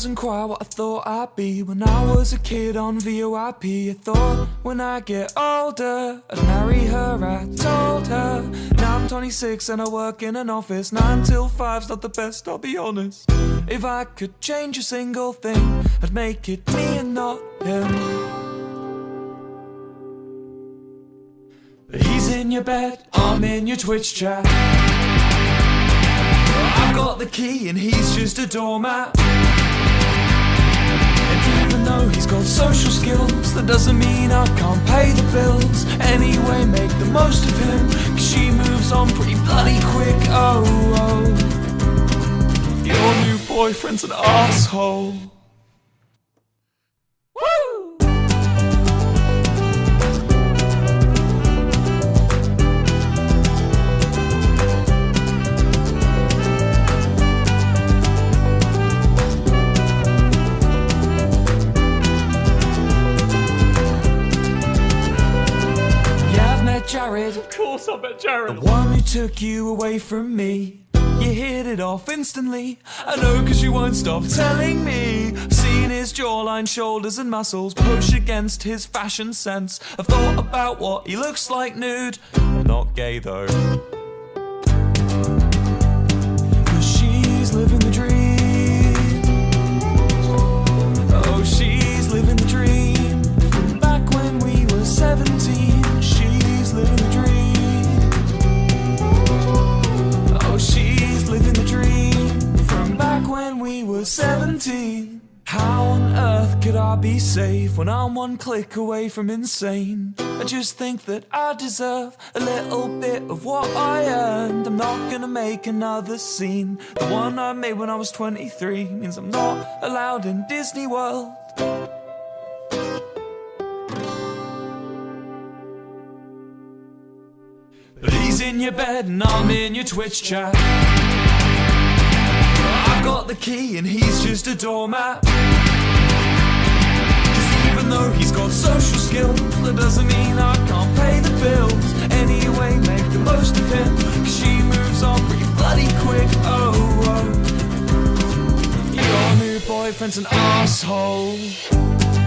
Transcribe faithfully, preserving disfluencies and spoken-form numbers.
wasn't quite what I thought I'd be when I was a kid on V O I P. I thought when I get older I'd marry her, I told her. Now I'm twenty-six and I work in an office. Nine till five's not the best, I'll be honest. If I could change a single thing, I'd make it me and not him. He's in your bed, I'm in your Twitch chat. I've got the key and he's just a doormat. And even though he's got social skills, that doesn't mean I can't pay the bills. Anyway, make the most of him, cause she moves on pretty bloody quick. Oh, oh, your new boyfriend's an asshole. Jared, of course I met Jared. The one who took you away from me. You hit it off instantly. I know cause you won't stop telling me. I've seen his jawline, shoulders and muscles push against his fashion sense. I've thought about what he looks like nude. I'm not gay though. Cause she's living the dream. Oh, she's living the dream. From back when we were seventeen. Living the dream. Oh, she's living the dream. From back when we were seventeen. How on earth could I be safe when I'm one click away from insane? I just think that I deserve a little bit of what I earned. I'm not gonna make another scene. The one I made when I was twenty-three means I'm not allowed in Disney World. But he's in your bed and I'm in your Twitch chat. I've got the key and he's just a doormat. Cause even though he's got social skills, that doesn't mean I can't pay the bills. Anyway, make the most of him, cause she moves on pretty bloody quick. Oh, oh, your new boyfriend's an asshole.